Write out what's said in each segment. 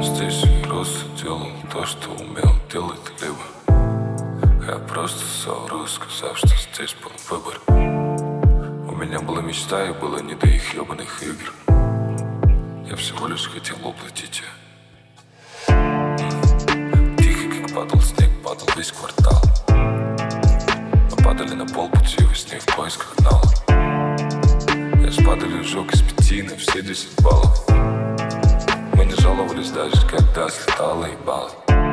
Здесь рос и делал то, что умел делать либо. Я просто совру, сказав, что здесь был выбор. У меня была мечта и было не до их ебаных игр. Я всего лишь хотел уплатить ее. Тихо, как падал снег, падал весь квартал. Мы падали на полпути во сне в поисках дна. Я с падалью сжег из 5 на все 10 баллов. Мы не жаловались даже, когда слетало ебало.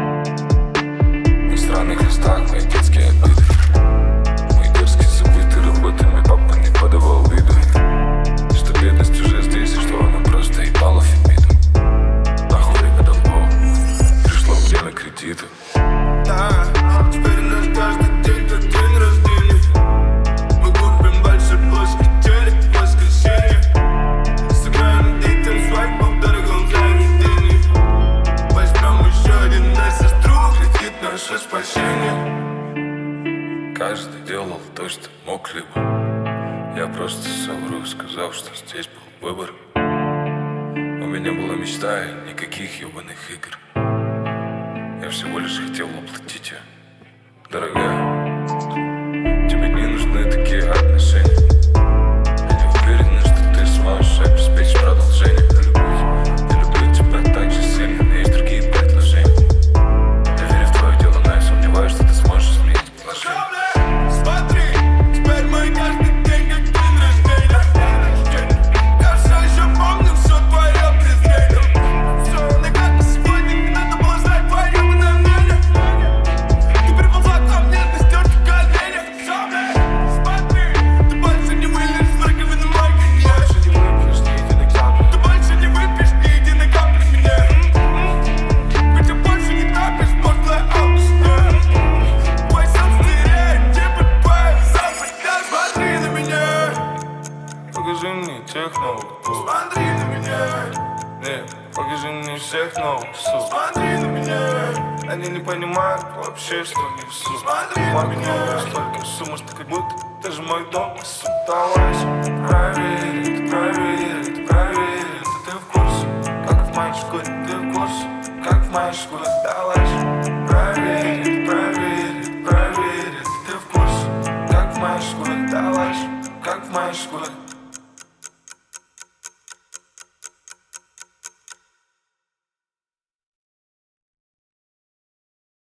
На странных местах мои детские обиды. Мои дерзкие забытые работами папа не подавал виду, что бедность уже здесь и что она просто ебала фемиду. Нахуй время долгов, пришло время кредита. Теперь у нас каждый день как день рождения. Мы купим большой плоский телек в воскресенье. Сыграем детям свадьбу в дорогом заведении. Возьмем еще один на сестру, кредит наше спасение. Каждый делал то, что мог либо. Я просто совру, сказав, что здесь был выбор. У меня была мечта и никаких ебаных игр. Я всего лишь хотел оплатить ее. Дорогая, тебе не нужны такие отношения. Я не уверен, что ты сможешь обеспечить продолжение. Я люблю тебя так же сильно, но есть другие предложения. Я верю в твое дело, но я сомневаюсь, что ты сможешь изменить положение. Смотри, теперь мой каждый день как день рождения. Я все еще помню все твое признание. Все, на как бы сегодня не надо было знать твое мнение. Ты приползла ко мне на стерке коленях. Смотри, ты больше не вылезешь в раковину мой коньяк. Ты больше не выпьешь ни единой капли меня. Ведь ты больше не тапишь пошлое обычное. Твой сон стереотипы, твоя западня. Смотри на меня, Покажи мне тех новых куб. смотри на меня, Нет, покажи мне всех новых суп. смотри на меня, Они не понимают вообще, что несу. смотри на меня. Столько сумма, что как будто даже мой дом посудалась. Проверь, проверь, проверь. Ты в курсе, как в моей школе, ты в курсе, как в моей школе.